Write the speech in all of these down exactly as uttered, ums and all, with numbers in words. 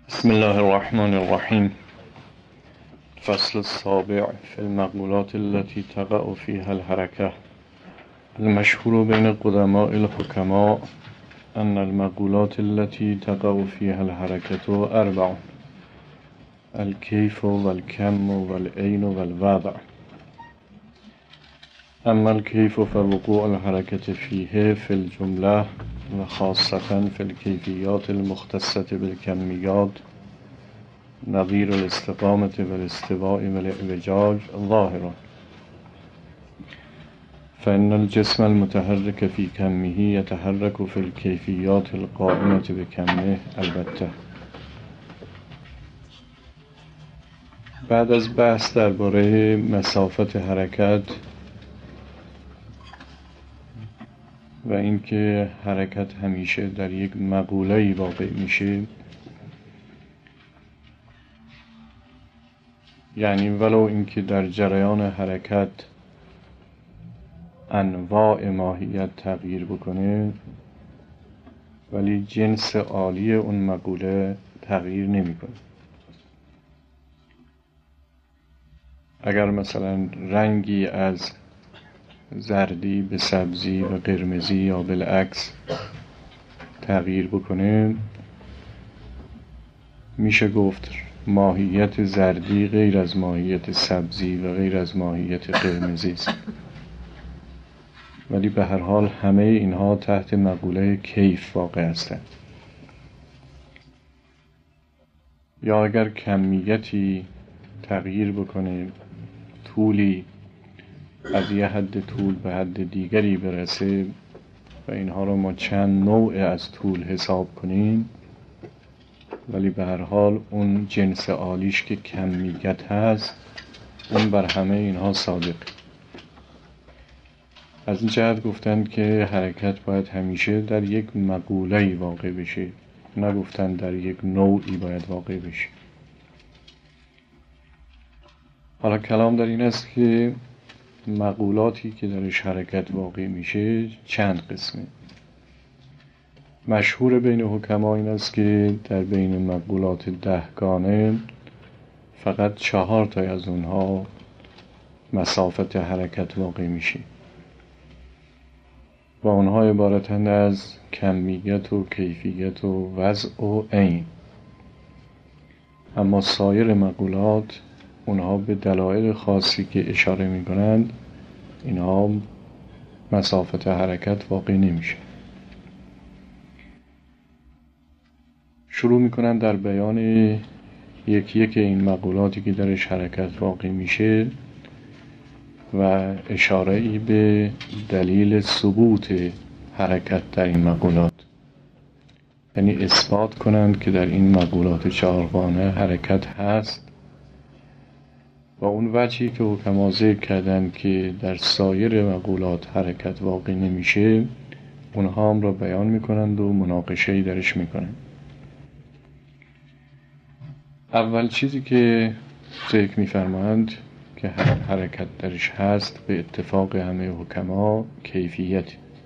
بسم الله الرحمن الرحيم. الفصل السابع في المقولات التي تقع فيها الحركة. المشهور بين قدماء الحكماء أن المقولات التي تقع فيها الحركة أربع: الكيف والكم والأين والوضع. أما الكيف فوقوع الحركة فيه في الجملة وخاصة في الكيفيات المختصة بالكميات نظير الاستقامة والاستواء والاعوجاج ظاهرة، فإن الجسم المتحرك في كمه يتحرك في الكيفيات القائمة بكمه البته. بعد از بحث درباره مسافت حرکت و اینکه حرکت همیشه در یک مقوله‌ای واقع میشه، یعنی ولو اینکه در جریان حرکت انواع ماهیت تغییر بکنه ولی جنس عالی اون مقوله تغییر نمیکنه. اگر مثلا رنگی از زردی به سبزی و قرمزی یا بالعکس تغییر بکنه، میشه گفت ماهیت زردی غیر از ماهیت سبزی و غیر از ماهیت قرمزی است، ولی به هر حال همه اینها تحت مقوله کیف واقع هستند. یا اگر کمیتی تغییر بکنه، طولی از یه حد طول به حد دیگری برسه و اینها رو ما چند نوع از طول حساب کنیم، ولی به هر حال اون جنس عالیش که کمیت هست اون بر همه اینها صادق. از این جهت گفتند که حرکت باید همیشه در یک مقوله‌ای واقع بشه، نگفتند در یک نوعی باید واقع بشه. حالا کلام در این است که مقولاتی که درش حرکت واقع میشه چند قسمه. مشهور بین حکما این است که در بین مقولات دهگانه فقط چهار تا از اونها مسافت حرکت واقع میشه و اونها عبارتند از کمیت و کیفیت و وضع و عین. اما سایر مقولات اونها به دلایل خاصی که اشاره میکنند اینها مسافت حرکت واقع نمیشه. شروع میکنن در بیان یکی یک این مقولاتی که درش حرکت واقع میشه و اشاره‌ای به دلیل ثبوت حرکت در این مقولات، یعنی اثبات کنند که در این مقولات چهارگانه حرکت هست و اون وجهی که حکما ذکر کردند که در سایر مقولات حرکت واقع نمیشه اونها هم را بیان میکنند و مناقشه‌ای درش میکنند. اول چیزی که ذکر می‌فرمایند که حرکت درش هست به اتفاق همه حکما کیفیت.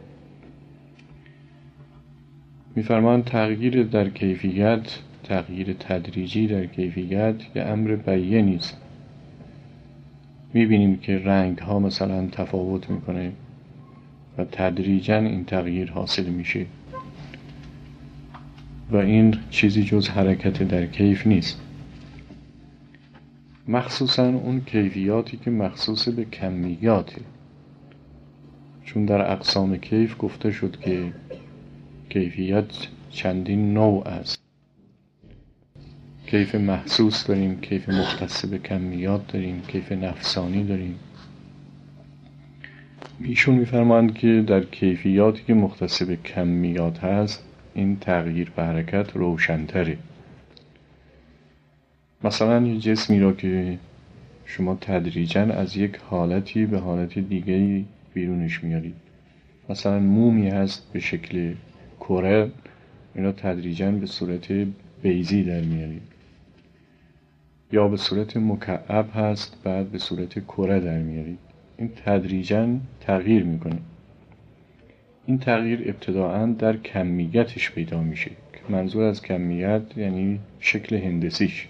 می‌فرمایند تغییر در کیفیت، تغییر تدریجی در کیفیت یه امر بیینی است. می‌بینیم که رنگ‌ها مثلا تفاوت می‌کنه و تدریجاً این تغییر حاصل میشه و این چیزی جز حرکت در کیف نیست، مخصوصاً اون کیفیاتی که مخصوص به کمیاته، چون در اقسام کیف گفته شد که کیفیت چندین نوع است. کیف محسوس داریم، کیف مختص به کمیات داریم، کیف نفسانی داریم. ایشون می‌فرمایند که در کیفیاتی که مختص به کمیات هست این تغییر به حرکت روشن‌تره. مثلا یه جسمی را که شما تدریجاً از یک حالتی به حالت دیگری بیرونش میارید، مثلا مومی هست به شکل کره، اینا تدریجاً به صورت بیضی در میارید، یا به صورت مکعب هست بعد به صورت کره در میارید. این تدریجاً تغییر میکنه. این تغییر ابتداعاً در کمیتش پیدا میشه که منظور از کمیت یعنی شکل هندسیش.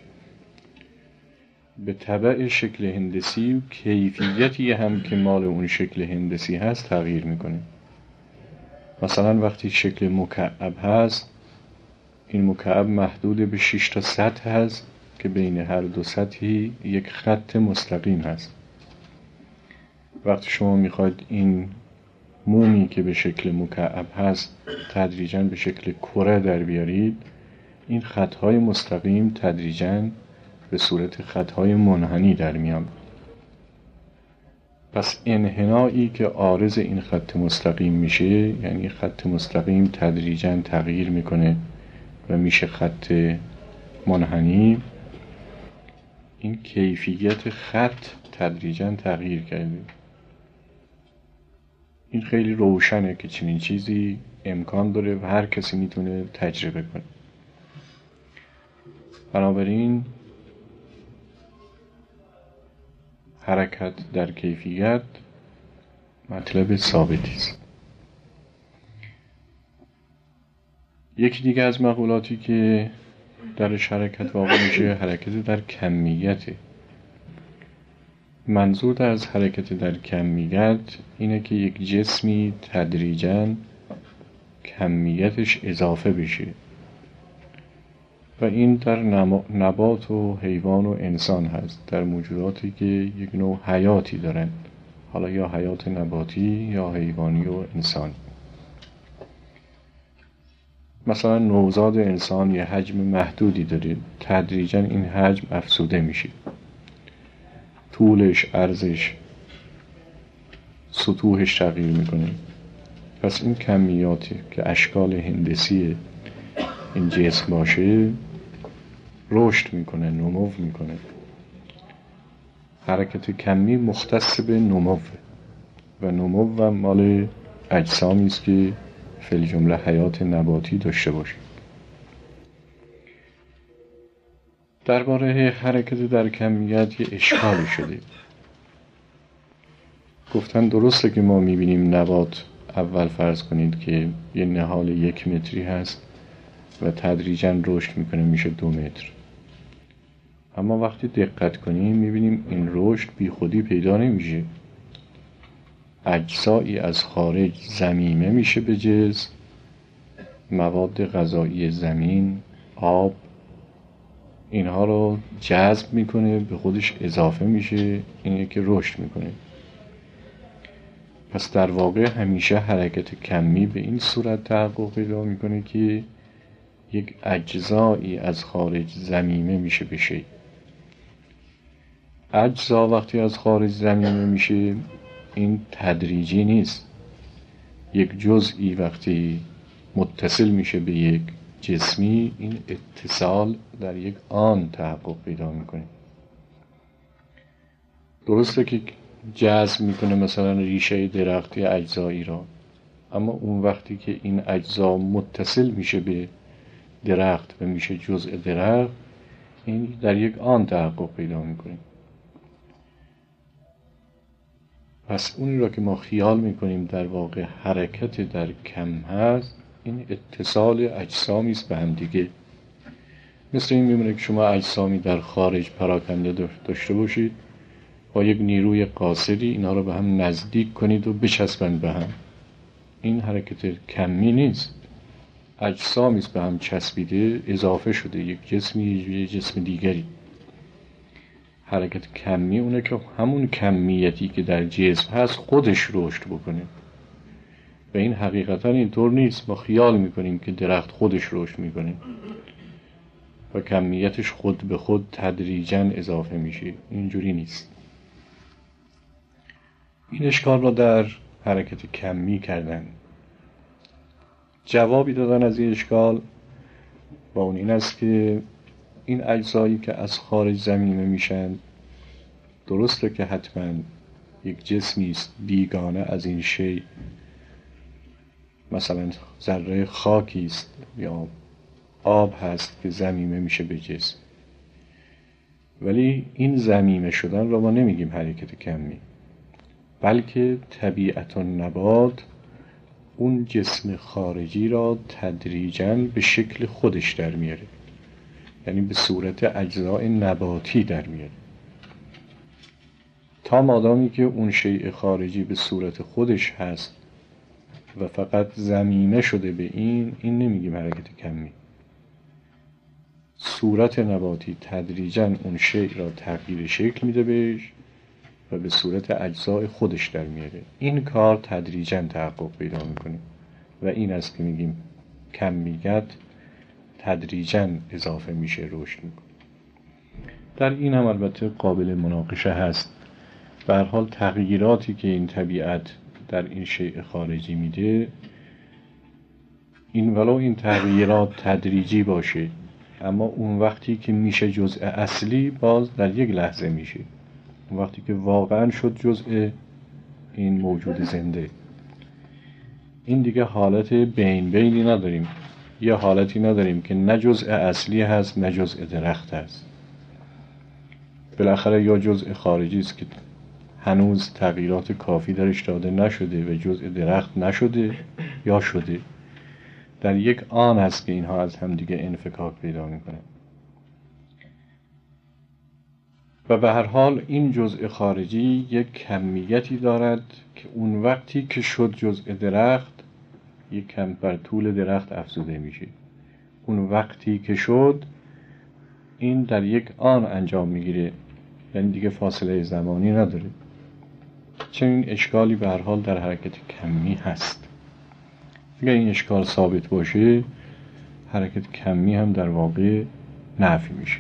به تبع شکل هندسی کیفیتی هم که مال اون شکل هندسی هست تغییر میکنه. مثلا وقتی شکل مکعب هست، این مکعب محدود به شش تا سطح هست که بین هر دو سطحی یک خط مستقیم هست. وقتی شما میخواید این مومی که به شکل مکعب هست تدریجاً به شکل کره در بیارید، این خطهای مستقیم تدریجاً به صورت خطهای منحنی در میان. پس انحنایی که عارض این خط مستقیم میشه، یعنی خط مستقیم تدریجاً تغییر میکنه و میشه خط منحنی، این کیفیت خط تدریجاً تغییر کرده. این خیلی روشنه که چنین چیزی امکان داره و هر کسی میتونه تجربه کنه. بنابراین حرکت در کیفیت مطلب ثابتی است. یکی دیگه از مقولاتی که درش حرکت واقع میشه حرکت در کمیته. منظور از حرکت در کمیت اینه که یک جسمی تدریجاً کمیتش اضافه بشه و این در نبات و حیوان و انسان هست، در موجوداتی که یک نوع حیاتی دارن، حالا یا حیات نباتی یا حیوانی و انسانی. مثلا نوزاد انسان یه حجم محدودی داره، تدریجاً این حجم افزوده میشه، طولش، عرضش، سطوحش تغییر میکنه. پس این کمیاتی که اشکال هندسی این جسم باشه رشد میکنه، نمو میکنه. حرکت کمی مختص به نمو و نمو و مال اجسامی است که فی الجمله حیات نباتی داشته باشه. درباره حرکت در کمیت یه اشکالی شده. گفتن درسته که ما میبینیم نبات اول فرض کنید که یه نهال یک متری هست و تدریجاً رشد میکنه میشه دو متر. اما وقتی دقت کنیم میبینیم این رشد بی خودی پیدا نمیشه. اجزایی از خارج ضمیمه میشه به جسم، مواد غذایی زمین، آب، اینها رو جذب میکنه، به خودش اضافه میشه، اینه که رشد میکنه. پس در واقع همیشه حرکت کمی به این صورت تحقق پیدا میکنه که یک اجزایی از خارج ضمیمه میشه به شیء. اجزا وقتی از خارج ضمیمه میشه این تدریجی نیست. یک جزئی وقتی متصل میشه به یک جسمی، این اتصال در یک آن تحقق پیدا میکنه. درسته که جذب میکنه مثلا ریشه درختی اجزایی را، اما اون وقتی که این اجزا متصل میشه به درخت و میشه جزء درخت، این در یک آن تحقق پیدا میکنه. پس اونی را که ما خیال میکنیم در واقع حرکت در کم هست، این اتصال اجسامی است به هم دیگه. مثل این میمونه که شما اجسامی در خارج پراکنده داشته باشید، با یک نیروی قاصری اینا رو به هم نزدیک کنید و بچسبند به هم. این حرکت کمی نیست، اجسامی است به هم چسبیده، اضافه شده یک جسمی یک جسم دیگری. حرکت کمی اونه که همون کمیتی که در جسم هست خودش رشد بکنه. و این حقیقتا اینطور نیست. ما خیال میکنیم که درخت خودش رشد میکنه و کمیتش خود به خود تدریجاً اضافه میشه. اینجوری نیست. این اشکال را در حرکت کمی کردن. جوابی دادن از این اشکال با اون این است که این اجزایی که از خارج ضمیمه میشن، درسته که حتما یک جسمی است بیگانه از این شی، مثلا ذره خاکی است یا آب هست که ضمیمه میشه به جسم، ولی این ضمیمه شدن را ما نمیگیم حرکت کمی، بلکه طبیعت النبات اون جسم خارجی را تدریجاً به شکل خودش در میاره، یعنی به صورت اجزای نباتی در میاره. تا مادامی که اون شیء خارجی به صورت خودش هست و فقط ضمیمه شده به این این نمیگیم حرکت کمی. صورت نباتی تدریجاً اون شیء را تغییر شکل میده بهش و به صورت اجزای خودش در میاره. این کار تدریجاً تحقق پیدا میکنه و این است که میگیم کمیت تدریجاً اضافه میشه، رشد میکنه. در این هم البته قابل مناقشه هست. به هر حال تغییراتی که این طبیعت در این شیء خارجی میده، این ولو این تغییرات تدریجی باشه، اما اون وقتی که میشه جزء اصلی باز در یک لحظه میشه. اون وقتی که واقعا شد جزء این موجود زنده، این دیگه حالت بین بینی نداریم. یه حالتی نداریم که نه جزء اصلی هست نه جزء درخت هست. بالاخره یا جزء خارجی است که هنوز تغییرات کافی درش داده نشده و جزء درخت نشده، یا شده. در یک آن است که اینها از هم دیگه انفکاک پیدا میکنه. و به هر حال این جزء خارجی یک کمیتی دارد که اون وقتی که شد جزء درخت یک کم بر طول درخت افزوده میشه. اون وقتی که شد این در یک آن انجام میگیره، یعنی دیگه فاصله زمانی نداره. چنین اشکالی به هر حال در حرکت کمی هست. اگر این اشکال ثابت باشه، حرکت کمی هم در واقع نفی میشه.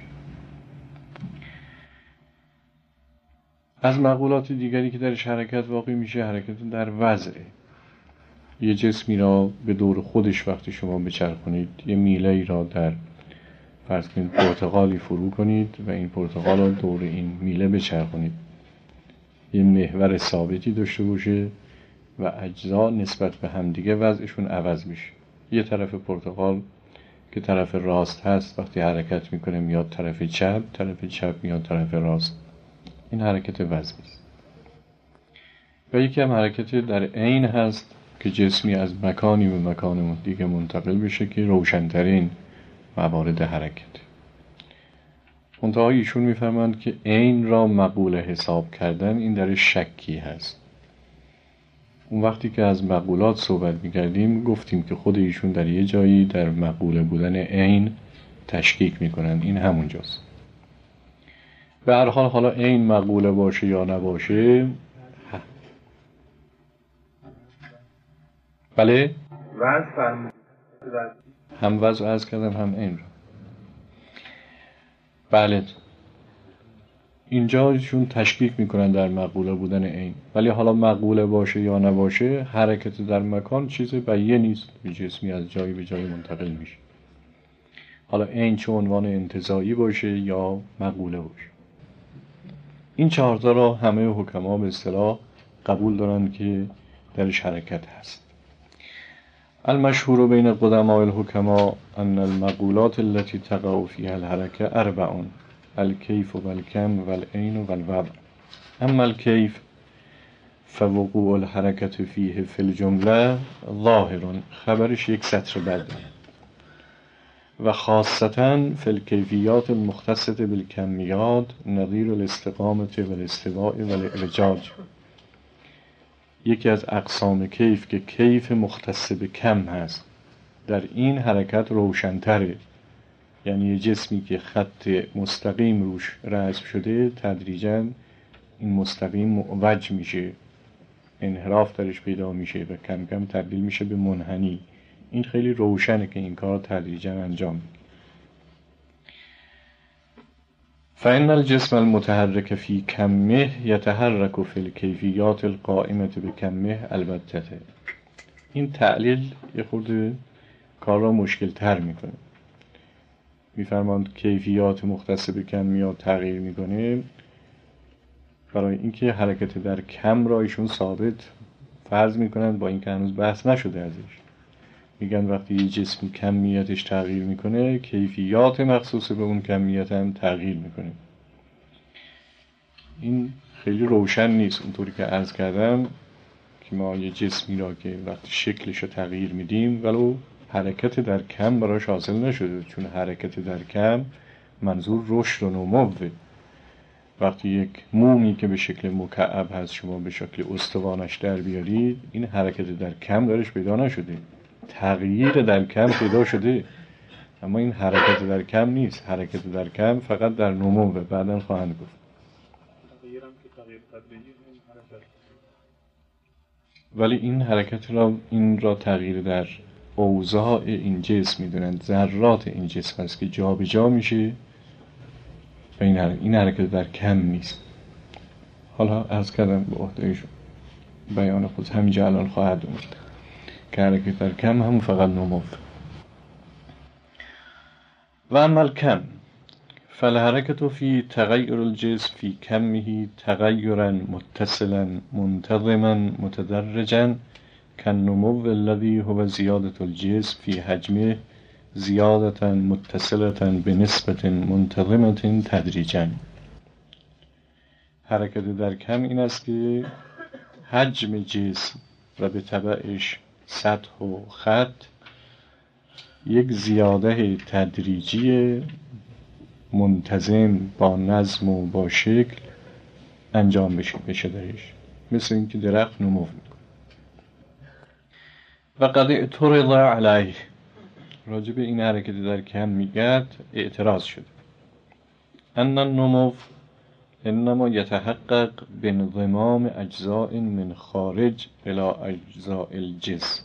از مقولات دیگری که درش حرکت واقع میشه، حرکت در وضعه. یه جسمی را به دور خودش وقتی شما بچرخونید، یه میله ای را در فرض کنید پرتقالی فرو کنید و این پرتقال را دور این میله بچرخونید، یه محور ثابتی داشته باشه و اجزا نسبت به همدیگه وضعشون عوض میشه. یه طرف پرتقال که طرف راست هست وقتی حرکت میکنه میاد طرف چپ، طرف چپ میاد طرف راست. این حرکت وضعی است. و یکی هم حرکت در عین هست که جسمی از مکانی به مکان دیگه منتقل بشه که روشن‌ترین موارد حرکت. منتها ایشون میفرمایند که عین را مقوله حساب کردن این در شکی هست. اون وقتی که از مقولات صحبت می‌کردیم گفتیم که خود ایشون در یه جایی در مقوله بودن عین تشکیک میکنن. این همونجاست. به هر حال حالا عین مقوله باشه یا نباشه، بله وضع فرمود هم وضع عرض کردم هم عین را. بله اینجا ایشون تشکیک میکنن در مقوله بودن عین، ولی حالا مقوله باشه یا نباشه حرکت در مکان چیز بیه نیست. جسمی از جایی به جایی منتقل میشه، حالا عین چه عنوان انتزاعی باشه یا مقوله باشه. این چهارتا را همه حکما به اصطلاح قبول دارن که درش حرکت هست. المشهور بین قدماء الحکما ان المقولات التي تقع فيها الحركه اربع: الکیف و الکم و العین و الوضع. اما الکیف فوقوع الحرکت فیه فی الجمله ظاهر، خبرش یک سطر بعد، و خاصتا فی الکیفیات المختصة بالکمیات نظیر الاستقامة و الاستواء و الاعوجاج. یکی از اقسام کیف که کیف مختص به کم هست، در این حرکت روشن‌تره. یعنی یه جسمی که خط مستقیم روش رسم شده تدریجاً این مستقیم معوج میشه، انحراف درش پیدا میشه و کم کم تبدیل میشه به منحنی. این خیلی روشنه که این کار تدریجاً انجام میشه. فإن الجسم المتحرك في كمه يتحرك في الكيفيات القائمة بكمه البتة. این تعلیل یه خورده کار را مشکل تر میکنه. میفرماند کیفیات مختص به کمیات تغییر میکنه برای اینکه حرکت در کم را ایشون ثابت فرض میکنن، با اینکه هنوز بحث نشده ازش. میگن وقتی یه جسم کمیتش تغییر میکنه کیفیات مخصوص به اون کمیت هم تغییر میکنه. این خیلی روشن نیست اونطوری که عرض کردم وقتی ما یه جسمی را که وقتی شکلش رو تغییر میدیم ولو حرکت در کم براش حاصل نشده، چون حرکت در کم منظور رشد و نموه. وقتی یک مومی که به شکل مکعب هست شما به شکل استوانش در بیارید، این حرکت در کم درش پیدا نشده، تغییر در کم پیدا شده، اما این حرکت در کم نیست. حرکت در کم فقط در نموه. بعداً خواهند گفت ولی این حرکت را این را تغییر در اوضاع این جسم میدونند، ذرات این جسم هست که جا به جا میشه و این حرکت, این حرکت در کم نیست. حالا عرض کردم به عهده بیان خود همینجا الان خواهد اومد که حرکت در کم هم فقط نمو. و اما الکم فالحرکت فی تغییر الجسم فی کمه تغیرا متصلا منتظما متدرجا كالنمو الذي هو زیادة الجسم فی حجمه زیادة متصلة بنسبة منتظمة تدریجا. حرکت در کم این است که حجم جسم و به تبعش سطح و خط یک زیاده تدریجی منتظم با نظم و با شکل انجام بشه بشه درش، مثل اینکه درخت نمو میکنه. و قد اعترض علیه، راجب این حرکت در کم میگد اعتراض شده. ان النمو انما یتحقق بانضمام اجزاء من خارج الى اجزاء الجسم.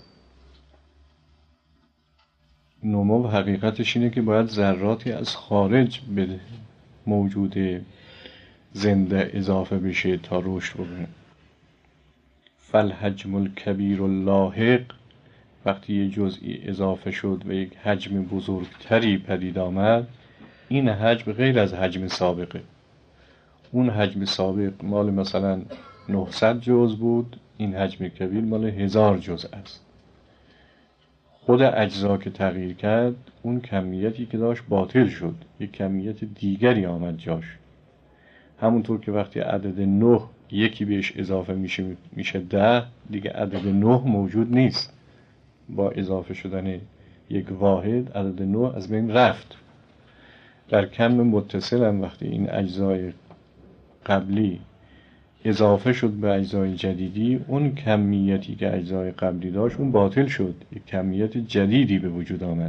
نمو حقیقتش اینه که باید ذراتی از خارج به موجود زنده اضافه بشه تا رشد بکنه. فالحجم الکبیر اللاحق، وقتی یه جزئی اضافه شد و یک حجم بزرگتری پدید آمد، این حجم غیر از حجم سابقه. اون حجم سابق مال مثلا نهصد جزء بود، این حجم کبیر مال هزار جزء است. خود اجزا که تغییر کرد، اون کمیتی که داشت باطل شد، یک کمیت دیگری آمد جاش. همونطور که وقتی عدد نه یکی بهش اضافه میشه میشه ده، دیگه عدد نه موجود نیست. با اضافه شدن یک واحد عدد نه از بین رفت. در کم متصل هم وقتی این اجزای قبلی اضافه شد به اجزای جدیدی، اون کمیتی که اجزای قبلی داشت اون باطل شد، یک کمیت جدیدی به وجود آمد.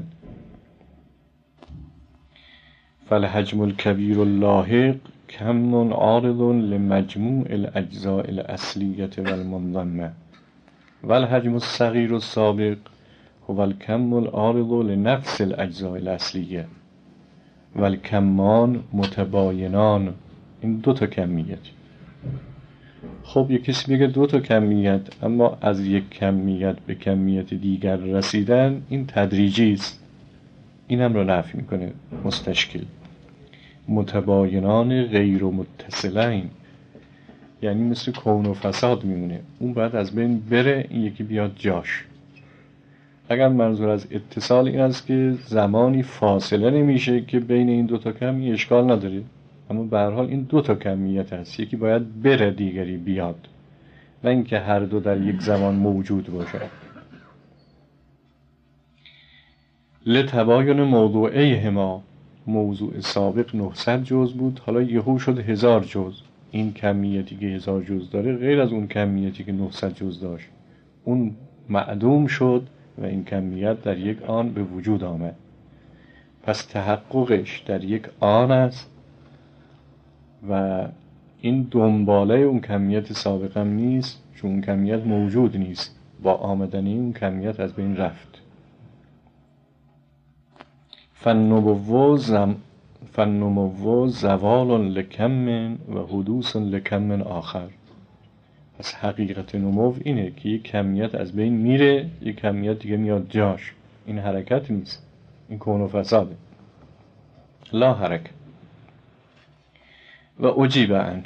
فالحجم الکبیر اللاحق کم عارض لمجموع الاجزاء الاصلیه والمنضمه والحجم الصغیر السابق هو الکم العارض لنفس الاجزاء الاصلیه والکمان متباینان. این دو تا کمیت. خب یک کسی میگه دو تا کمیت، اما از یک کمیت به کمیت دیگر رسیدن این تدریجی است. این هم رو نفی میکنه مستشکل. متباینان غیر متصلین، یعنی مثل کون و فساد میمونه، اون باید از بین بره، این یکی بیاد جاش. اگر منظور از اتصال این است که زمانی فاصله نمیشه که بین این دو تا کمی اشکال نداره، اما به هر حال این دو تا کمیت هست، یکی باید بره دیگری بیاد، نه اینکه هر دو در یک زمان موجود باشه. لتباین موضوعیهما، موضوع سابق نهصد جزء بود، حالا یهو شد هزار جزء. این کمیتی که هزار جزء داره غیر از اون کمیتی که نهصد جزء داشت، اون معدوم شد و این کمیت در یک آن به وجود آمد. پس تحققش در یک آن است و این دنباله اون کمیت سابق هم نیست، چون اون کمیت موجود نیست، با آمدنی اون کمیت از بین رفت. فالنمو زم فالنمو زوال لکم و حدوث لکم آخر. پس حقیقت نمو اینه که یک کمیت از بین میره، یک کمیت دیگه میاد جاش. این حرکت نیست، این کون و فساده. لا حرکت. و عجیب عن،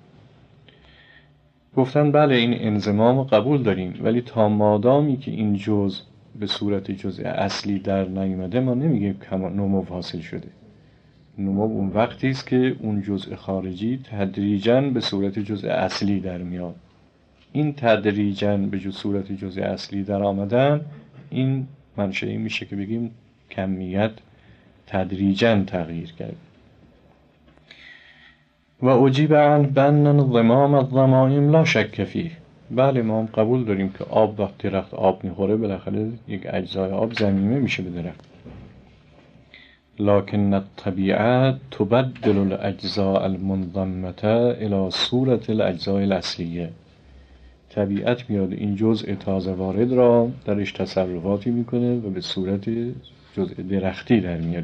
گفتن بله این انضمام قبول داریم، ولی تا مادامی که این جزء به صورت جزء اصلی در نیامده ما نمیگیم که نمو حاصل شده. نمو اون وقتی است که اون جزء خارجی تدریجاً به صورت جزء اصلی در میاد. این تدریجاً به جو صورت جزء اصلی در آمدن، این منشأ میشه که بگیم کمیت تدریجاً تغییر کرد. و اجیب عن بأن انضمام الضمائم لا شک فیه. بله ما هم قبول داریم که آب وقتی درخت آب میخوره بالاخره یک اجزای آب ضمیمه میشه به درخت. لكن الطبيعة تبدل الأجزاء المنضمة إلى صورة الأجزاء الأصلية. طبیعت میاد این جزء تازه وارد را درش تصرفاتی میکنه و به صورت جزء درختی در میاره.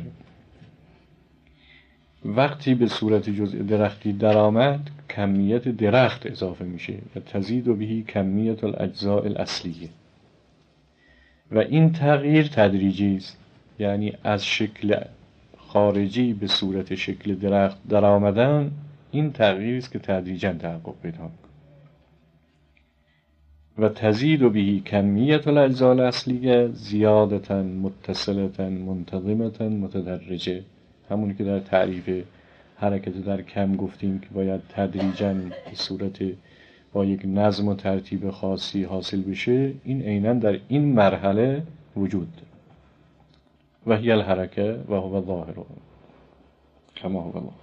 وقتی به صورت جزء درختی در آمد کمیت درخت اضافه میشه و تزید بهی کمیت الاجزاء الاصلیه. و این تغییر تدریجی است، یعنی از شکل خارجی به صورت شکل درخت در آمدن، این تغییری است که تدریجاً تحقق پیدا می‌کند. و تزید بهی کمیت الاجزاء الاصلیه زیادتاً متصلتاً منتظمتاً متدرجه. همونی که در تعریف حرکت در کم گفتیم که باید تدریجاً به صورت با یک نظم و ترتیب خاصی حاصل بشه، این عیناً در این مرحله وجود داره. و هی الحرکه و هو ظاهر کما هو الله.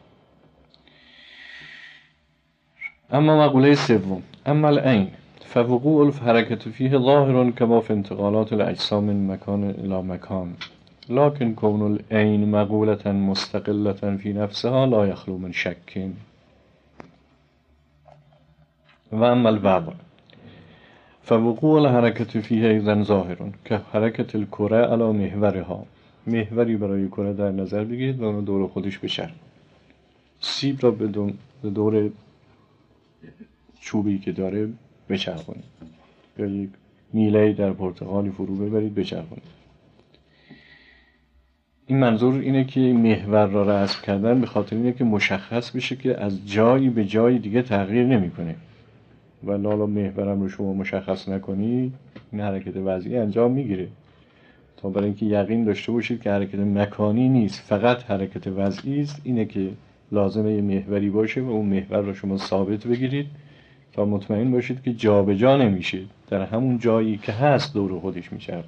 اما مقوله سوم، اما العین فوقوع الحرکة فیه ظاهر کما فی انتقالات الاجسام من مکان الى مکان، لكن كون العین مقولة مستقلة في نفسها لا يخلو من شک. و اما الوضع فوقوع الحرکة فیه ایضا ظاهر كحرکة الكرة على محورها. محوری برای کره در نظر بگیرید و اون دور خودش بچرخه. سیب را به دور چوبی که داره بچرخونید، یا یک میله در پرتقالی فرو ببرید بچرخونید. این منظور اینه که محور را رسم کردن به خاطر اینه که مشخص بشه که از جایی به جای دیگه تغییر نمیکنه. و لالا محورم رو شما مشخص نکنی، این حرکت وضعی انجام میگیره. تا برای اینکه یقین داشته باشید که حرکت مکانی نیست، فقط حرکت وضعی است، اینه که لازمه یه محوری باشه و اون محور رو شما ثابت بگیرید تا مطمئن باشید که جا به جا نمیشه، در همون جایی که هست دور خودش میچرخه.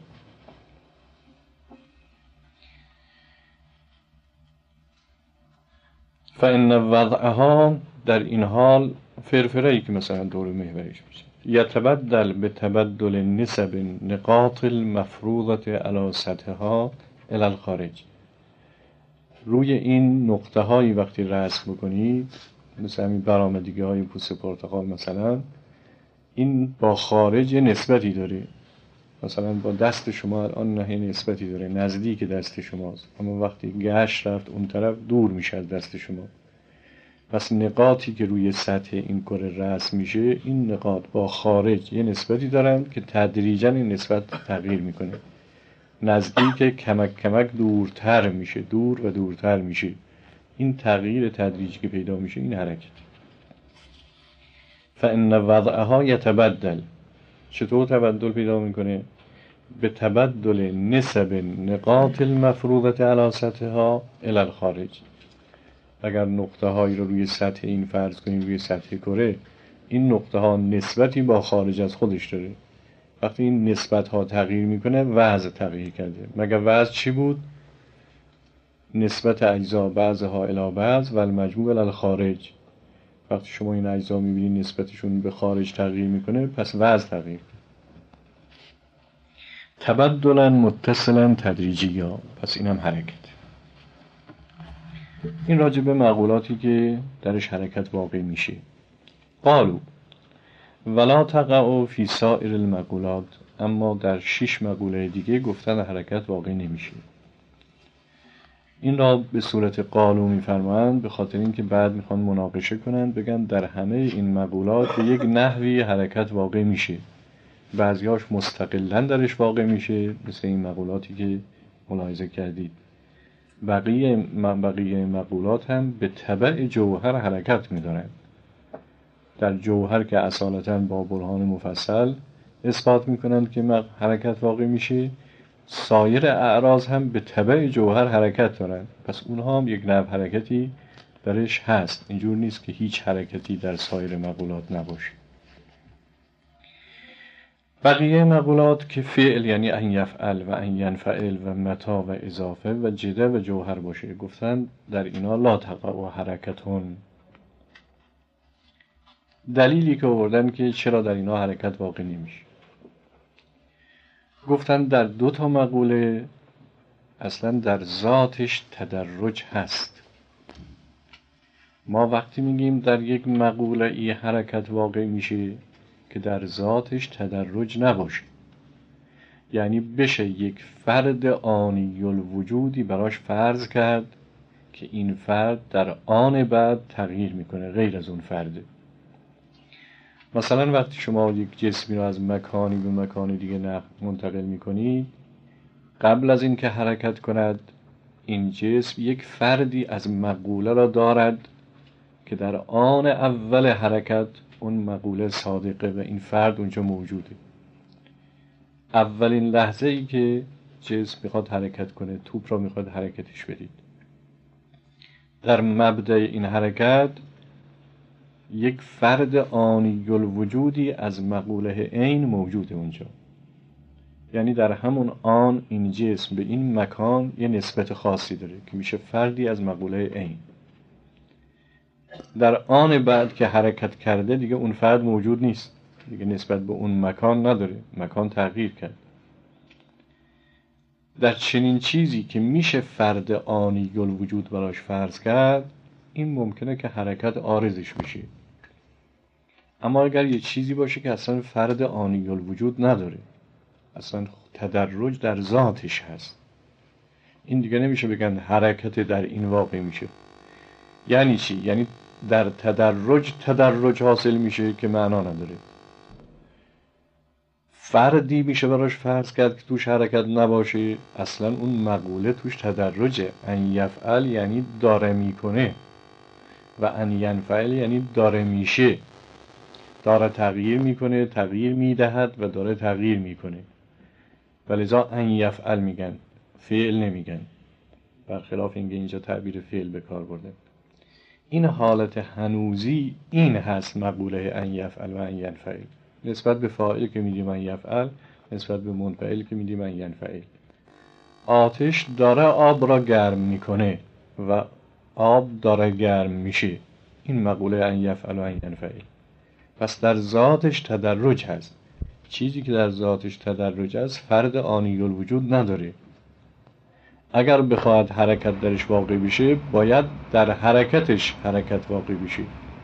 فإن وضعها، در این حال فرفره‌ای که مثلا دور محورش میشه، یتبدل به تبدل نسب نقاط المفروضة علی سطحها الی الخارج. روی این نقطه هایی وقتی رسم بکنید، مثل همین برآمدگی های پوست پرتقال مثلا، این با خارج نسبتی داره. مثلا با دست شما الان نه نسبتی داره، نزدیک دست شماست، اما وقتی گشت رفت اون طرف دور میشه از دست شما. پس نقاطی که روی سطح این کره رسم میشه، این نقاط با خارج یه نسبتی دارن که تدریجاً این نسبت تغییر میکنه، نزدیک کمک کمک دورتر میشه، دور و دورتر میشه. این تغییر تدریجی که پیدا میشه این حرکت. فإن وضعها یتبدل. چطور تبدل پیدا میکنه؟ به تبدل نسب نقاط المفروضة علی سطحها الی الخارج. اگر نقطه هایی رو روی سطح این فرض کنیم، روی سطح کره، این نقطه ها نسبتی با خارج از خودش داره. وقتی این نسبت ها تغییر میکنه، وضع تغییر کرده. مگر وضع چی بود؟ نسبت اجزا بعضها الی بعض و المجموع الی الخارج. وقتی شما این اجزا میبینید نسبتشون به خارج تغییر میکنه، پس وضع تغییر. تبدلا متصلا تدریجیا، پس اینم حرکت. این راجع به مقولاتی که درش حرکت واقع میشه. قالو ولا تقع فی سائر المقولات، اما در شش مقوله دیگه گفتن حرکت واقع نمیشه. این را به صورت قالو میفرمایند به خاطر اینکه بعد میخوان مناقشه کنند، بگن در همه این مقولات به یک نحوی حرکت واقع میشه. بعضیاش مستقلاً درش واقع میشه، مثل این مقولاتی که ملاحظه کردید. بقیه بقیه مقولات هم به تبع جوهر حرکت می‌دارند. در جوهر که اصالتاً با برهان مفصل اثبات می‌کنند که حرکت واقع میشه، سایر اعراض هم به تبع جوهر حرکت دارند. پس اونها هم یک نوع حرکتی درش هست. اینجور نیست که هیچ حرکتی در سایر مقولات نباشه. بقیه مقولات که فعل یعنی ان یفعل و ان ینفعل و متا و اضافه و جده و جوهر باشه، گفتن در اینا لا تقع و حرکتون. دلیلی که آوردن که چرا در اینا حرکت واقع نمیشه، گفتن در دو تا مقوله اصلا در ذاتش تدرج هست. ما وقتی میگیم در یک مقوله ای حرکت واقع میشه که در ذاتش تدرج نباشه، یعنی بشه یک فرد آنی الوجودی براش فرض کرد که این فرد در آن بعد تغییر میکنه غیر از اون فرده. مثلا وقتی شما یک جسمی رو از مکانی به مکان دیگه منتقل میکنید، قبل از این که حرکت کند این جسم یک فردی از مقوله را دارد که در آن اول حرکت اون مقوله صادقه و این فرد اونجا موجوده. اولین لحظه ای که جسم میخواد حرکت کنه، توپ را میخواد حرکتش بدید، در مبدأ این حرکت یک فرد آنی الوجودی از مقوله عین موجوده اونجا، یعنی در همون آن این جسم به این مکان یه نسبت خاصی داره که میشه فردی از مقوله عین. در آن بعد که حرکت کرده دیگه اون فرد موجود نیست، دیگه نسبت به اون مکان نداره، مکان تغییر کرد. در چنین چیزی که میشه فرد آنی الوجود براش فرض کرد، این ممکنه که حرکت عارضش بشه. اما اگر یه چیزی باشه که اصلا فرد آنی الوجود نداره، اصلا تدرج در ذاتش هست، این دیگه نمیشه بگن حرکت در این واقع میشه. یعنی چی؟ یعنی در تدرج تدرج حاصل میشه که معنا نداره. فردی میشه براش فرض کرد که توش حرکت نباشه، اصلا اون مقوله توش تدرجه. ان یفعل یعنی داره میکنه و ان ینفعل یعنی داره میشه، داره تغییر میکنه، تغییر میدهد و داره تغییر میکنه. ولذا ان یفعل میگن، فعل نمیگن، برخلاف اینکه اینجا تعبیر فعل به کار برده. این حالت هنوزی این هست مقوله ان یفعل و ان ینفعل. نسبت به فاعل که میدیم ان یفعل، نسبت به منفعل که میدیم ان ینفعل. آتش داره آب را گرم میکنه و آب داره گرم میشه، این مقوله ان یفعل و ان ینفعل. پس در ذاتش تدرج هست. چیزی که در ذاتش تدرج هست فرد آنی الوجود نداره. اگر بخواهد حرکت درش واقع بشه، باید در حرکتش حرکت واقع بشه.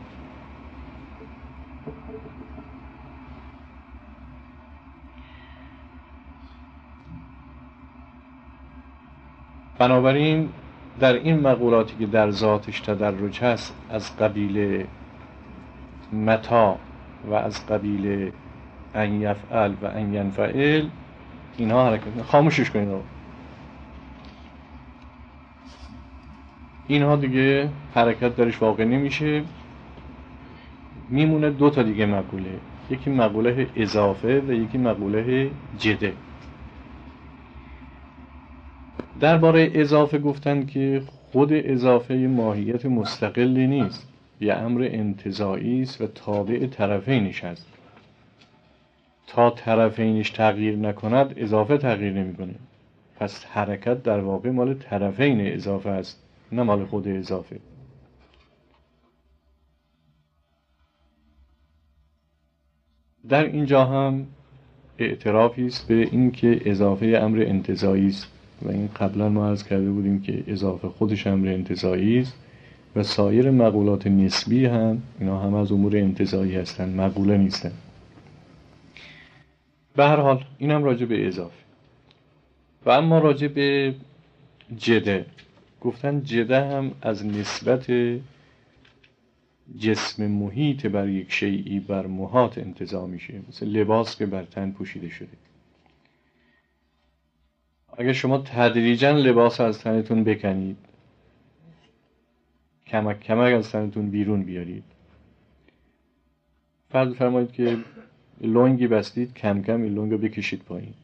بنابراین در این مقولاتی که در ذاتش تدرج هست، از قبیل متا و از قبیل ان یفعل و ان ینفعل، اینها حرکت. خاموشش کنید رو. اینها دیگه حرکت درش واقع نمیشه. میمونه دو تا دیگه مقوله، یکی مقوله اضافه و یکی مقوله جده. درباره اضافه گفتن که خود اضافه ماهیت مستقلی نیست، یه امر انتزاعی است و تابع طرفینش هست. تا طرفینش تغییر نکند اضافه تغییر نمیکنه. پس حرکت در واقع مال طرفین اضافه است، نه مال خود اضافه. در اینجا هم اعترافی است به این که اضافه امر انتزاعی است و این قبلا ما عرض کرده بودیم که اضافه خودش امر انتزاعی است و سایر مقولات نسبی هم اینا هم از امور انتزاعی هستند، مقوله نیستند. به هر حال این هم راجع به اضافه. و اما راجع به جده گفتن، جده هم از نسبت جسم محیط بر یک شیئی بر محاط انتزاع میشه، مثل لباس که بر تن پوشیده شده. اگر شما تدریجاً لباس از تنتون بکنید، کمک کمک از تنتون بیرون بیارید، فرض فرمایید که لنگی بستید، کم کم این لنگ رو بکشید پایین،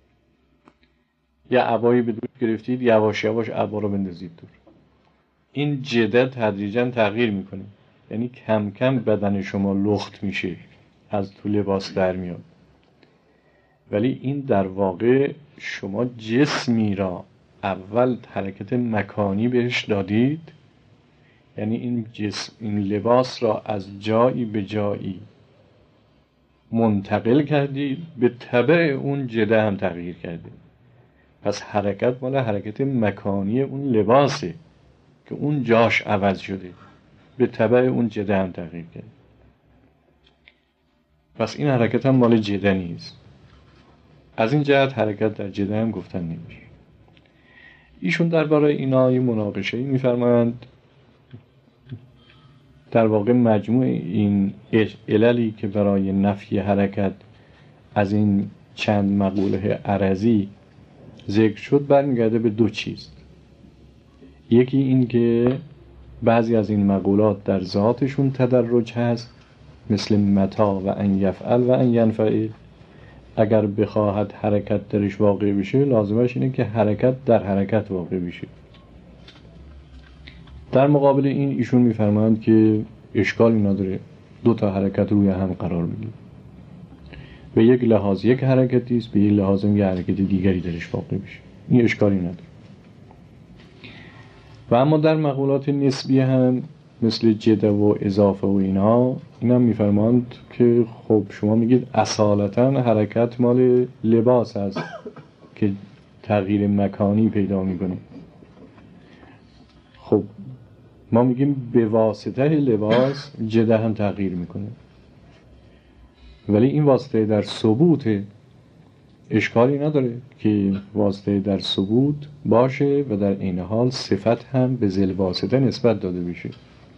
یا عبایی به دوش گرفتید، یواش یواش عبا رو بندازید دور. این جده تدریجاً تغییر میکنه، یعنی کم کم بدن شما لخت میشه، از تو لباس در میاد. ولی این در واقع شما جسمی را اول حرکت مکانی بهش دادید، یعنی این جسم، این لباس را از جایی به جایی منتقل کردید، به تبع اون جده هم تغییر کردید. پس حرکت مال حرکت مکانی اون لباسه که اون جاش عوض شده، به تبع اون جده هم تغییر کرد. پس این حرکت هم مال جده نیست. از این جهت حرکت در جده هم گفتن نمیشه. ایشون درباره اینا یه مناقشه‌ای می‌فرمایند. در واقع مجموع این عللی که برای نفی حرکت از این چند مقوله عرضی ذکر شد برمیگرده به دو چیز. یکی این که بعضی از این مقولات در ذاتشون تدرج هست، مثل متا و ان یفعل و ان ینفعل. اگر بخواهد حرکت درش واقع بشه، لازمش اینه که حرکت در حرکت واقع بشه. در مقابل این ایشون میفرمایند که اشکالی نداره دو تا حرکت روی هم قرار بگیره، به یک لحاظ یک حرکتی است، به یک لحاظ هم یک حرکت دیگری درش واقع بشه، این اشکالی نداره. و اما در مقولات نسبی هم مثل جده و اضافه و اینا، این هم میفرمایند که خب شما میگید اصالتا حرکت مال لباس هست که تغییر مکانی پیدا میکنه. خب ما میگیم به واسطه لباس جده هم تغییر میکنه، ولی این واسطه در ثبوت، اشکالی نداره که واسطه در ثبوت باشه و در این حال صفت هم به ذل واسطه نسبت داده بشه.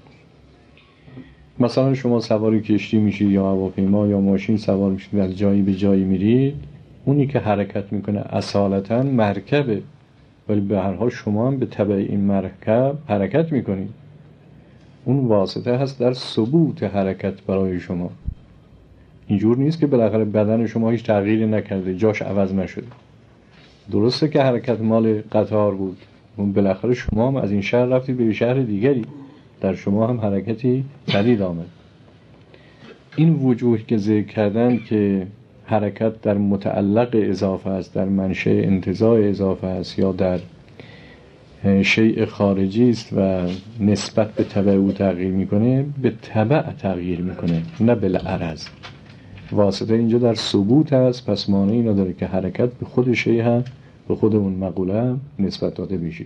مثلا شما سواری کشتی میشید یا هواپیما یا ماشین سوار میشید و از جایی به جایی میرید، اونی که حرکت میکنه اصالتا مرکبه، ولی به هر حال شما هم به تبع این مرکب حرکت میکنید. اون واسطه هست در ثبوت حرکت برای شما. اینجور نیست که بالاخره بدن شما هیچ تغییری نکرده، جاش عوض نشده. درسته که حرکت مال قطار بود، اون بالاخره شما هم از این شهر رفتید به شهر دیگری، در شما هم حرکتی جدید آمد. این وجوه که ذکر کردن که حرکت در متعلق اضافه است، در منشأ انتزاع اضافه است، یا در شیء خارجی است و نسبت به تبع او تغییر میکنه، به تبع تغییر میکنه نه بالعرض. واسطه اینجا در ثبوت است، پس مانعی نداره که حرکت به خود شیء هم به خود اون مقوله هم نسبت داده بشه.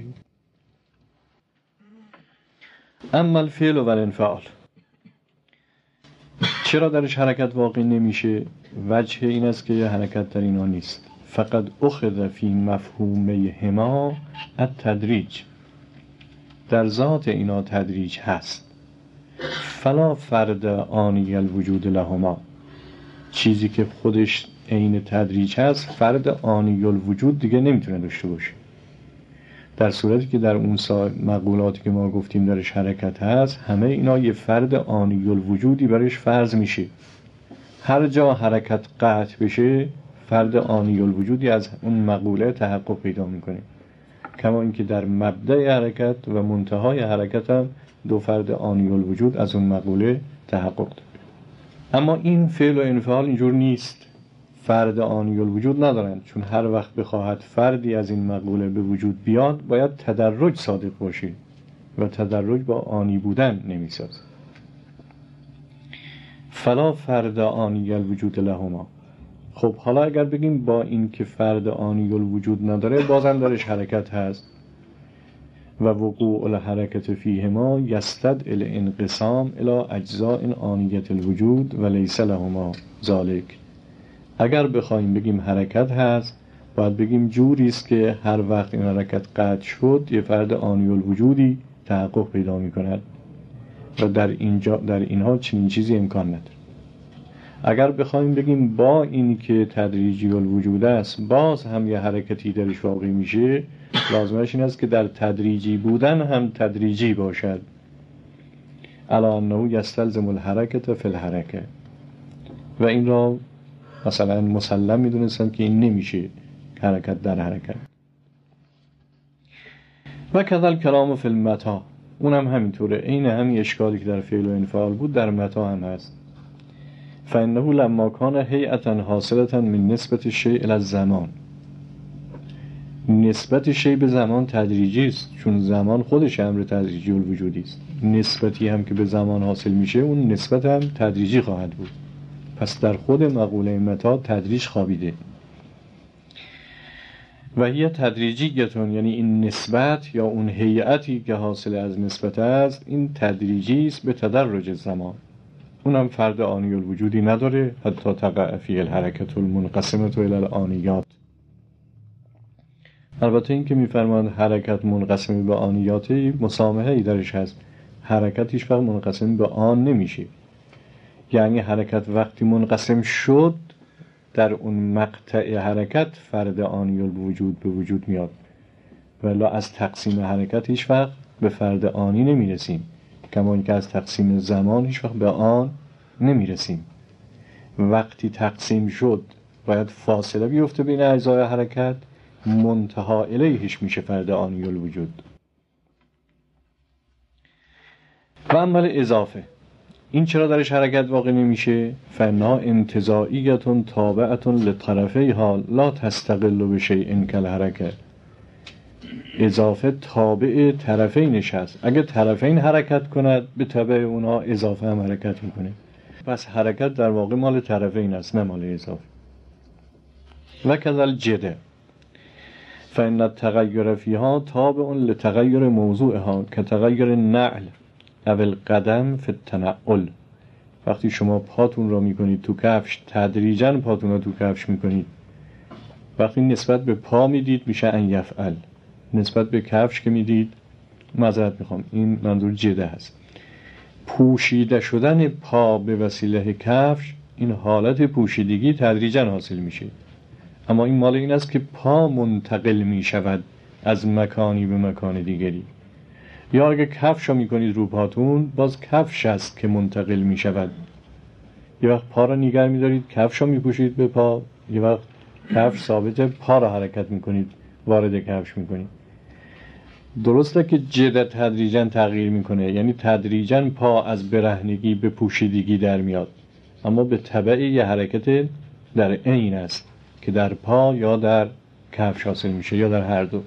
اما الفعل و الانفعال، چرا درش حرکت واقع نمیشه؟ وجه این است که حرکت در اینا نیست. فقط اخذ فی مفهومهما التدریج، در ذات اینا تدریج هست. فلا فرد آنی الوجود لهما، چیزی که خودش عین تدریج هست فرد آنی الوجود دیگه نمیتونه داشته باشه. در صورتی که در اون مقولاتی که ما گفتیم درش حرکت هست، همه اینا یه فرد آنی الوجودی برش فرض میشه. هر جا حرکت قطع بشه، فرد آنی الوجودی از اون مقوله تحقق پیدا میکنه. کما اینکه در مبدأ حرکت و منتهای حرکت هم دو فرد آنی الوجود از اون مقوله تحقق داره. اما این فعل و انفعال اینجور نیست، فرد آنی الوجود ندارند، چون هر وقت بخواهد فردی از این مقوله به وجود بیاد باید تدرج صادق باشه و تدرج با آنی بودن نمیسازه. فلا فرد آنی الوجود لهما. خب حالا اگر بگیم با این که فرد آنی الوجود نداره، بازم درش حرکت هست. و وقوع الحرکت فیهما یستدعی الانقسام الی اجزاء آنیت الوجود و لیس لهما ذالک. اگر بخوایم بگیم حرکت هست، باید بگیم جوری است که هر وقت این حرکت قطع شد یه فرد آنی الوجودی تحقق پیدا می‌کند و در اینجا در اینها چنین چیزی امکان نداره. اگر بخوایم بگیم با این که تدریجی الوجود است باز هم یه حرکتی درش واقع میشه، لازمش این است که در تدریجی بودن هم تدریجی باشد. الا انه یستلزم الحرکت فی الحرکه. و این را مثلا مسلم میدونستن که این نمیشه حرکت در حرکت. و کذل کلام فی المتا، اونم همینطوره. این همین اشکالی که در فعل و انفعال بود در متا هم هست. فانه لما کان هیئتا حاصلتا من نسبت الشیء الی الزمان، نسبت شیء به زمان تدریجی است، چون زمان خودش امر تدریجی الوجودی است. نسبتی هم که به زمان حاصل میشه اون نسبت هم تدریجی خواهد بود. پس در خود مقوله متا تدریج خوابیده. و هی تدریجیتون، یعنی این نسبت یا اون هیئتی که حاصل از نسبت است این تدریجی است به تدرج زمان. اون هم فرد آنی الوجودی نداره، حتی تقع فی الحرکت المنقسمه الی الآنیات. البته این که میفرماند حرکت منقسم به آنیاتی مسامحه ای درش هست. حرکت هیچ وقت منقسم به آن نمیشه، یعنی حرکت وقتی منقسم شد در اون مقطع حرکت فرد آنی الوجود به وجود میاد، ولی از تقسیم حرکت هیچ وقت به فرد آنی نمیرسیم، کما اینکه از تقسیم زمان هیچ وقت به آن نمیرسیم. وقتی تقسیم شد باید فاصله بیفته بین اجزای حرکت، منتها الیهش میشه فرد آنی الوجود. و عمل اضافه، این چرا درش حرکت واقع نمیشه؟ فنا انتزاعیتون تابعتون لطرفیها لا تستقل بشیء کالحرکه. اضافه تابع طرفینش هست، اگه طرفین حرکت کند به تبع اونها اضافه هم حرکت میکنه. پس حرکت در واقع مال طرفین است، نه مال اضافه. و کذل جده فإن التغیر فیها تابع لتغیر موضوعها کتغیر نعل او القدم فی التنعل. وقتی شما پاتون را میکنید تو کفش، تدریجاً پاتون را تو کفش میکنید. وقتی نسبت به پا میدید میشه ان یفعل، نسبت به کفش که میدید، معذرت میخوام این منظور جده هست، پوشیده شدن پا به وسیله کفش، این حالت پوشیدگی تدریجاً حاصل میشه. اما این مال این است که پا منتقل میشود از مکانی به مکان دیگری. یا اگه کفش رو میکنید رو پاتون، باز کفش است که منتقل میشود. یه وقت پا رو نگه میدارید، کفش رو میپوشید به پا، یه وقت کفش ثابته، پا رو حرکت میکنید، وارد کفش میکنید. درسته که جده تدریجاً تغییر میکنه، یعنی تدریجاً پا از برهنگی به پوشیدگی در میاد، اما به تبع یه حرکت در عین است که در پا یا در کفش حاصل میشه یا در هر دو.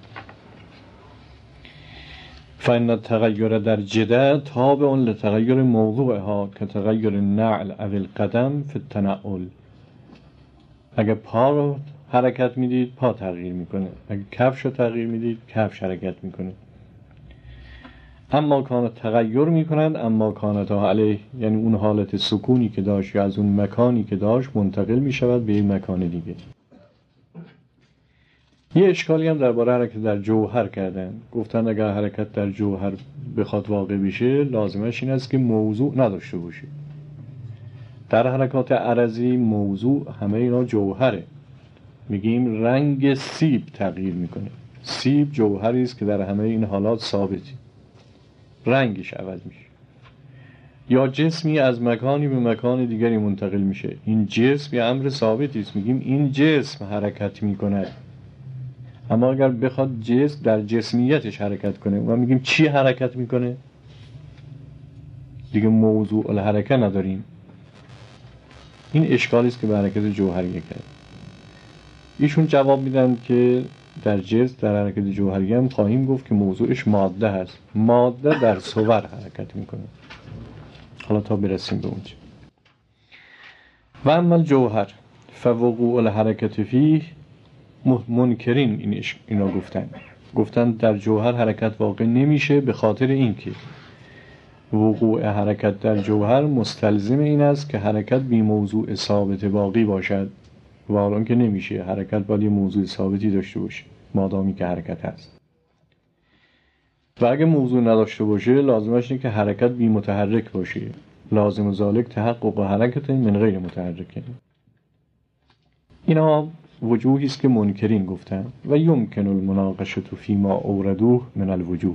فإن التغیر در جده تابع لتغیر موضوعها که تغیر نعل او القدم فی التنعل. اگه پا رو حرکت میدید پا تغییر میکنه، اگه کفش رو تغییر میدید کفش حرکت میکنه. اما کان تغییر میکنند اما کانتا علیه، یعنی اون حالت سکونی که داشت یا از اون مکانی که داشت منتقل میشود به این مکان دیگه. یه اشکالی هم درباره حرکت در جوهر کردن، گفتن اگر حرکت در جوهر بخواد واقع بشه لازمش این است که موضوع نداشته باشه. در حرکات عرضی موضوع همه اینا جوهره. میگیم رنگ سیب تغییر میکنه، سیب جوهری است که در همه این حالات ثابتی، رنگش عوض میشه. یا جسمی از مکانی به مکان دیگری منتقل میشه، این جسم یه امر ثابتی است، میگیم این جسم حرکت میکنه. اما اگر بخواد جسم در جسمیتش حرکت کنه و میگیم چی حرکت میکنه، دیگه موضوع الحرکه نداریم. این اشکالی است که به حرکت جوهریه کرد. ایشون جواب میدن که در جسم در حرکت جوهری هم خواهیم گفت که موضوعش ماده هست، ماده در صور حرکت میکنه. حالا تا برسیم به اونجا. و اما الجوهر فوقوع الحرکت فیه منکرین، این اینا گفتن گفتن در جوهر حرکت واقع نمیشه به خاطر اینکه وقوع حرکت در جوهر مستلزم این است که حرکت بی موضوع ثابت باقی باشد، و الان که نمیشه، حرکت باید یه موضوع ثابتی داشته باشه مادامی که حرکت هست. و اگه موضوع نداشته باشه لازمش اینه که حرکت بی متحرک باشه، لازم ذالک تحقق حرکت من غیر متحرک. اینا وجوهی است که منکرین گفتن. و یمکن المناقشه فیما اوردوه من الوجوه،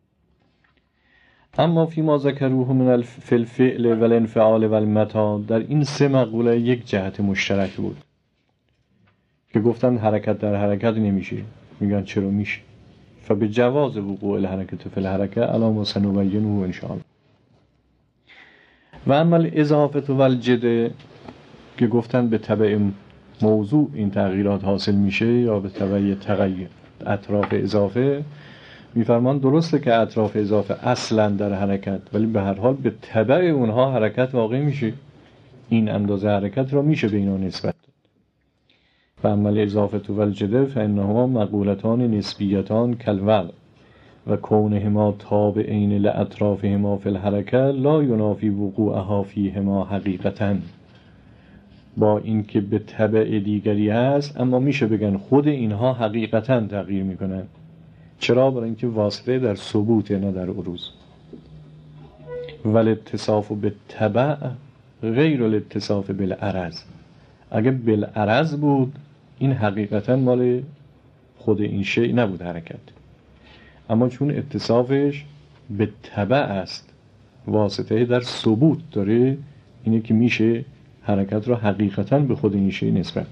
اما فیما ذکروه من الفعل و الانفعال و المتا، در این سه مقوله یک جهت مشترک بود که گفتن حرکت در حرکت نمیشه. میگن چرا میشه؟ فبه جواز وقوع الحرکت فی الحرکه علی ما سنبینه ان شاء الله. و اما الاضافه و الجده که گفتن به تبع موضوع این تغییرات حاصل میشه یا به تبع تغییر اطراف اضافه، میفرمان درسته که اطراف اضافه اصلا در حرکت، ولی به هر حال به تبع اونها حرکت واقع میشه. این اندازه حرکت را میشه به اینا نسبت داد. و عمل اضافه و الجده فانهما مقولتان نسبیتان کالوضع و کونهما تابعین لاطرافهما فی الحرکه لا ینافی وقوعها فیهما حقیقتا. با اینکه به تبع دیگری هست، اما میشه بگن خود اینها حقیقتا تغییر میکنن. چرا؟ برای اینکه واسطه در ثبوت، نه در عروض. والاتصاف بالتبع غیر الاتصاف بالعرض. اگه بالعرض بود، این حقیقتا مال خود این شیء نبود حرکت، اما چون اتصافش به تبع است، واسطه در ثبوت داره، اینه که میشه حرکت را حقیقتا به خود این شیء نسبت.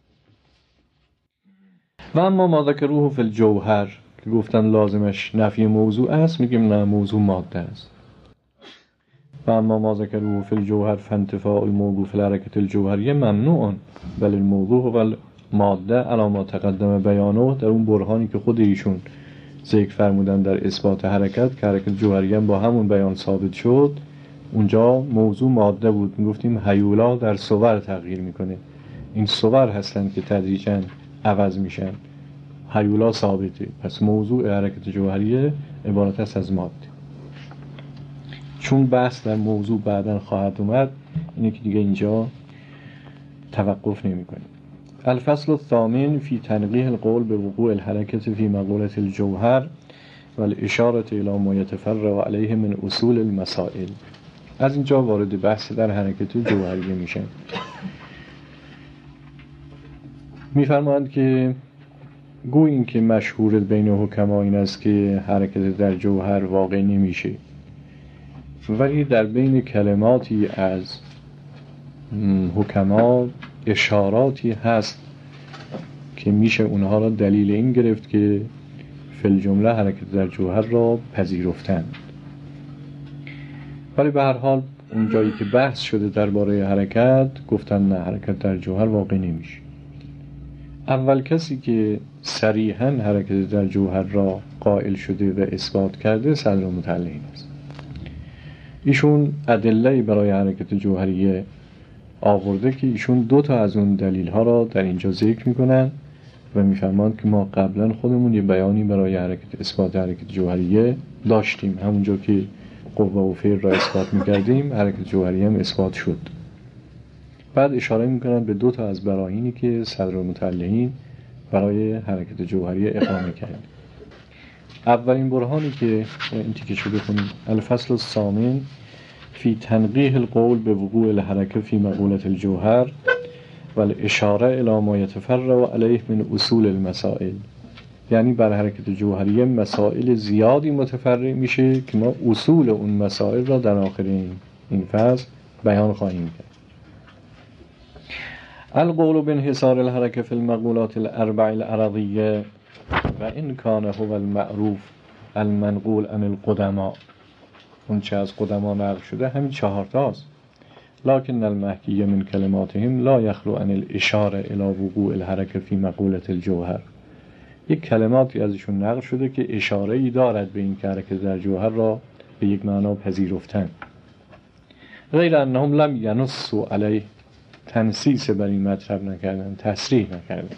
و اما ما ذکروه فی الجوهر که گفتن لازمش نفی موضوع است، میگیم نه، موضوع ماده است. و اما ما ذکروه فی الجوهر فانتفاء الموضوع فی الحرکت الجوهریه ممنوع، بل الموضوع و الماده علی ما تقدم بیانه. در اون برهانی که خود ایشون ذکر فرمودن در اثبات حرکت که حرکت جوهریه با همون بیان ثابت شد، اونجا موضوع ماده بود. میگفتیم هیولا در صور تغییر میکنه، این صور هستن که تدریجاً عوض میشن، هیولا ثابته. پس موضوع حرکت جوهریه عبارت است از ماده. چون بحث در موضوع بعداً خواهد اومد، اینه که دیگه اینجا توقف نمی کنیم. الفصل الثامن فی تنقیح القول به وقوع الحرکت فی مقولة الجوهر و الاشاره الی ما یتفرع علیه من اصول المسائل. از اینجا وارد بحث در حرکت جوهریه میشن. میفرمایند که گویی این که مشهور بین حکما این است که حرکت در جوهر واقع نمیشه، ولی در بین کلماتی از حکما اشاراتی هست که میشه اونها را دلیل این گرفت که فی الجمله حرکت در جوهر را پذیرفتند. ولی به هر حال اون جایی که بحث شده درباره حرکت، گفتن نه، حرکت در جوهر واقع نمیشه. اول کسی که صریحاً حرکت در جوهر را قائل شده و اثبات کرده صدر متعلقین است. ایشون ادله برای حرکت جوهریه آورده که ایشون دو تا از اون دلیل ها را در اینجا ذکر میکنن و میفرماند که ما قبلا خودمون یه بیانی برای حرکت اثبات حرکت جوهریه داشتیم، همونجا که قوه و فعل را اثبات میکردیم حرکت جوهریه هم اثبات شد. بعد اشاره میکنن به دو تا از براهینی که صدر متعلقین برای حرکت جوهریه اقامه کرد. اولین برهانی که این تیکشو بخونیم، الفصل الثامن فی تنقیح القول به وقوع الحرکه فی مقولة الجوهر و الاشاره الی ما یتفرع علیه من اصول المسائل. یعنی بر حرکت جوهریه مسائل زیادی متفرع میشه که ما اصول اون مسائل را در آخر این, این فصل بیان خواهیم کرد. القول بانحصار الحرکه فی المقولات الاربع العرضیه و این کان هو المعروف المنقول عن القدماء. اون چه از قدما نقل شده همین چهار تاست. لکن المحکی من کلماتهم لا یخلو عن الاشاره الی وقوع الحرکه فی مقولة الجوهر. یک کلماتی ازشون نقل شده که اشاره‌ای دارد به این که حرکت در جوهر را به یک معنا پذیرفتن. غیر انهم لم ینصوا علیه، تنصیص بر این مطلب نکردن، تصریح نکردن.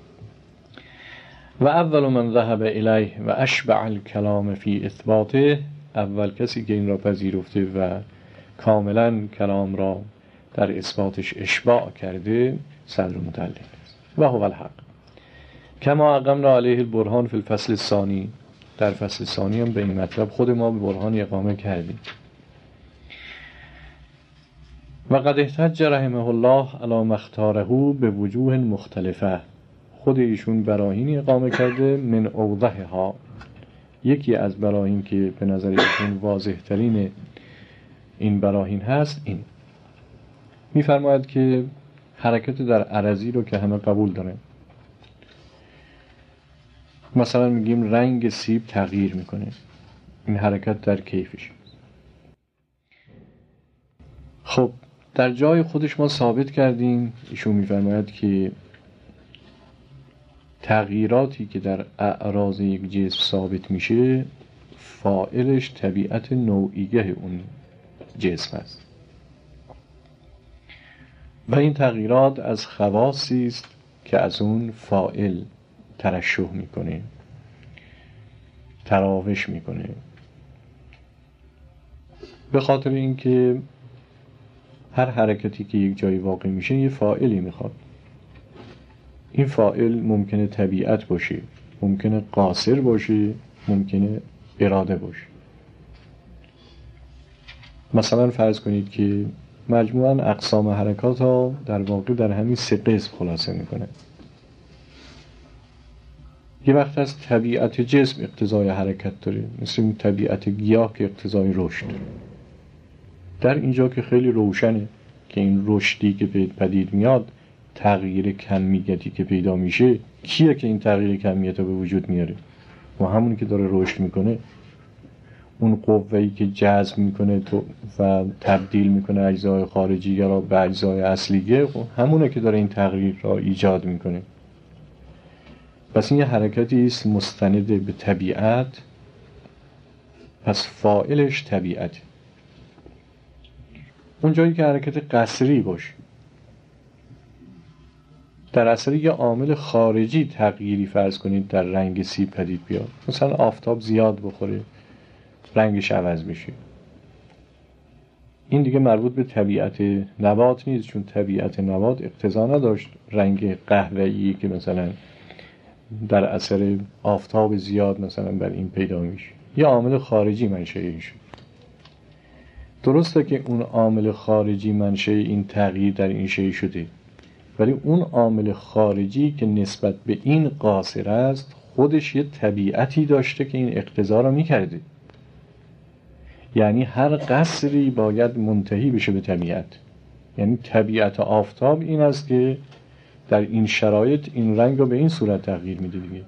و اول من ذهب الیه و اشبع الکلام فی اثباته، اول کسی که این را پذیرفته و کاملا کلام را در اثباتش اشباع کرده صدر متعلق است. و هو الحق کما اقمنا علیه البرهان فی الفصل الثانی. در فصل ثانی هم به این مطلب خود ما به برهان اقامه کردیم. و قد احتج رحمه الله علی ما اختاره به وجوه مختلفه. خود ایشون براهین اقامه کرده من اوضحها. یکی از براهین که به نظر ایشون واضح ترین این براهین هست، این میفرماید که حرکت در عرضی رو که همه قبول دارن، مثلا میگیم رنگ سیب تغییر میکنه، این حرکت در کیفش. خب در جای خودش ما ثابت کردیم، ایشون می‌فرماید که تغییراتی که در اعراض یک جسم ثابت میشه فاعلش طبیعت نوعیه اون جسم است و این تغییرات از خواصی است که از اون فاعل ترشح میکنه، تراوش میکنه، به خاطر اینکه هر حرکتی که یک جایی واقع میشه یه فاعلی میخواد. این فاعل ممکنه طبیعت باشه، ممکنه قاصر باشه، ممکنه اراده باشه. مثلا فرض کنید که مجموعاً اقسام حرکات ها در واقع در همین سه قسم خلاصه میکنه. یه وقت از طبیعت جسم اقتضای حرکت داره، مثل این طبیعت گیاه که اقتضای رشد. در اینجا که خیلی روشنه که این رشدی که پدید میاد، تغییر کمیتی که پیدا میشه، کیه که این تغییر کمیت رو به وجود میاره؟ و همونی که داره رشد میکنه، اون قوه‌ای که جذب میکنه تو و تبدیل میکنه اجزای خارجی را به اجزای اصلیه، همونه که داره این تغییر را ایجاد میکنه. پس این یه حرکتی است مستند به طبیعت، پس فاعلش طبیعت. اون جایی که حرکت قصری باشه، در اثر یه عامل خارجی تغییری فرض کنید در رنگ سیب پدید بیاد، مثلا آفتاب زیاد بخوره رنگش عوض میشه، این دیگه مربوط به طبیعت نبات نیست، چون طبیعت نبات اقتضا نداشت رنگ قهوه‌ای که مثلا در اثر آفتاب زیاد مثلا بر این پیدا میشه، یه عامل خارجی منشأ این شد. درسته که اون عامل خارجی منشأ این تغییر در این شی شده، ولی اون عامل خارجی که نسبت به این قاصر است خودش یه طبیعتی داشته که این اقتضا را میکرده. یعنی هر قصری باید منتهی بشه به طبیعت. یعنی طبیعت آفتاب این است که در این شرایط این رنگ رو به این صورت تغییر میده دیگه.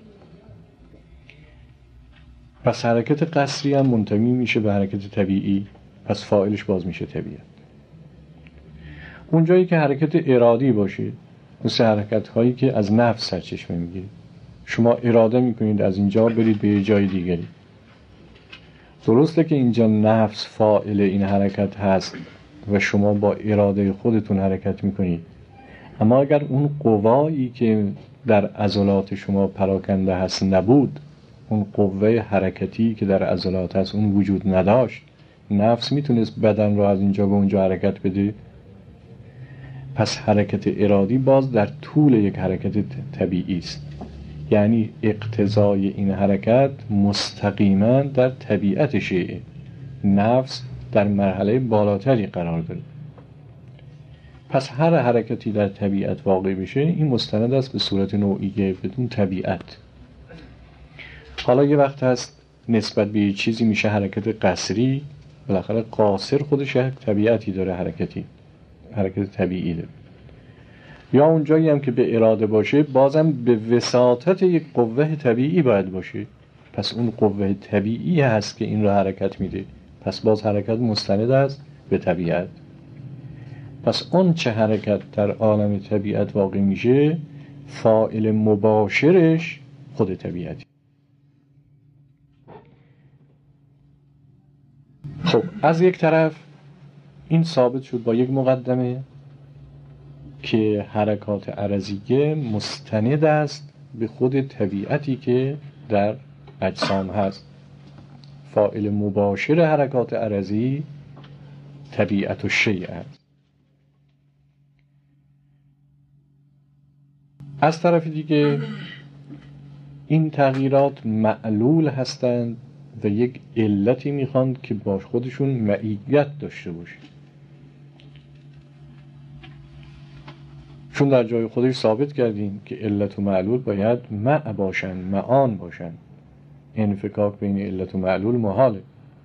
پس حرکت قصری هم منتهی میشه به حرکت طبیعی، پس فاعلش باز میشه طبیعت. اون جایی که حرکت ارادی باشه، مثل حرکت هایی که از نفس سرچشمه میگیره، شما اراده میکنید از اینجا برید به یه جای دیگری، درسته که اینجا نفس فاعل این حرکت هست و شما با اراده خودتون حرکت میکنید، اما اگر اون قوایی که در عضلات شما پراکنده هست نبود، اون قوه حرکتی که در عضلات هست اون وجود نداشت، نفس میتونست بدن رو از اینجا به اونجا حرکت بده؟ پس حرکت ارادی باز در طول یک حرکت طبیعی است، یعنی اقتضای این حرکت مستقیما در طبیعت شیء، نفس در مرحله بالاتری قرار داره. پس هر حرکتی در طبیعت واقع بشه این مستند است به صورت نوعیه بدون طبیعت. حالا یه وقت هست نسبت به یه چیزی میشه حرکت قصری، بالاخره قاصر خودش طبیعتی داره، حرکتی حرکت طبیعی داره. یا اون جایی هم که به اراده باشه بازم به وساطت یک قوه طبیعی باید باشه، پس اون قوه طبیعی هست که این رو حرکت میده، پس باز حرکت مستند است به طبیعت. پس اون چه حرکت در عالم طبیعت واقع میشه فاعل مباشرش خود طبیعتی. خب از یک طرف این ثابت شد با یک مقدمه که حرکات عرضیه مستند است به خود طبیعتی که در اجسام هست. فاعل مباشر حرکات عرضی طبیعت و شیء است. از طرف دیگه این تغییرات معلول هستند و یک علتی میخوان که با خودشون معیت داشته باشه، چون در جای خودش ثابت کردیم که علت و معلول باید مع باشن، معان باشن. انفکاک بین علت و معلول محاله.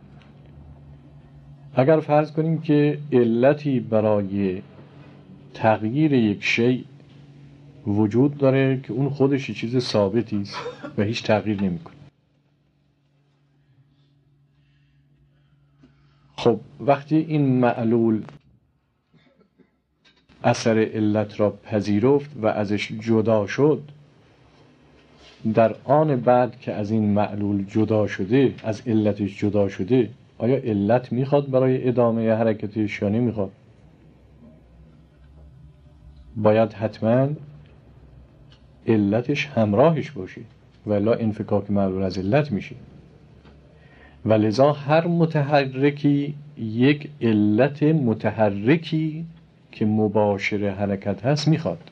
اگر فرض کنیم که علتی برای تغییر یک شیء وجود داره که اون خودش چیز ثابتی است و هیچ تغییر نمیکنه، خب وقتی این معلول اثر علت را پذیرفت و ازش جدا شد، در آن بعد که از این معلول جدا شده، از علتش جدا شده، آیا علت میخواد برای ادامه حرکتش یا نمیخواد؟ باید حتما علتش همراهش باشه ولی انفکاک معلول از علت میشه. و لذا هر متحرکی یک علت متحرکی که مباشر حرکت هست میخواد.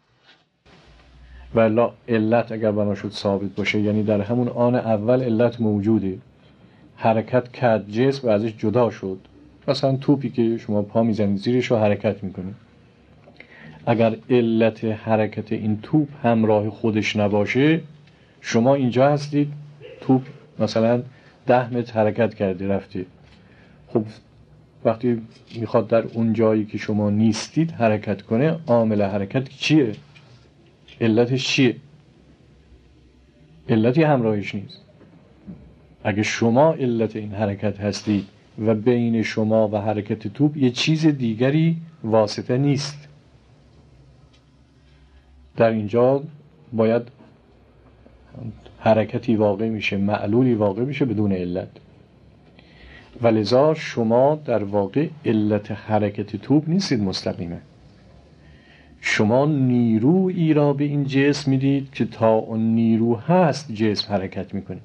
ولی علت اگر بنا شد ثابت باشه، یعنی در همون آن اول علت موجوده، حرکت کرد جسم و ازش جدا شد، مثلا توپی که شما پا میزنید زیرش رو حرکت میکنید، اگر علت حرکت این توپ همراه خودش نباشه، شما اینجا هستید، توپ مثلا ده متر حرکت کرده رفته، خب وقتی میخواد در اون جایی که شما نیستید حرکت کنه، عامل حرکت چیه؟ علتش چیه؟ علتی همراهش نیست. اگه شما علت این حرکت هستید و بین شما و حرکت توپ یه چیز دیگری واسطه نیست، در اینجا باید حرکتی واقع میشه، معلولی واقع میشه بدون علت. ولذا شما در واقع علت حرکت توپ نیستید مستقیما، شما نیرویی را به این جسم میدید که تا اون نیرو هست جسم حرکت میکنه.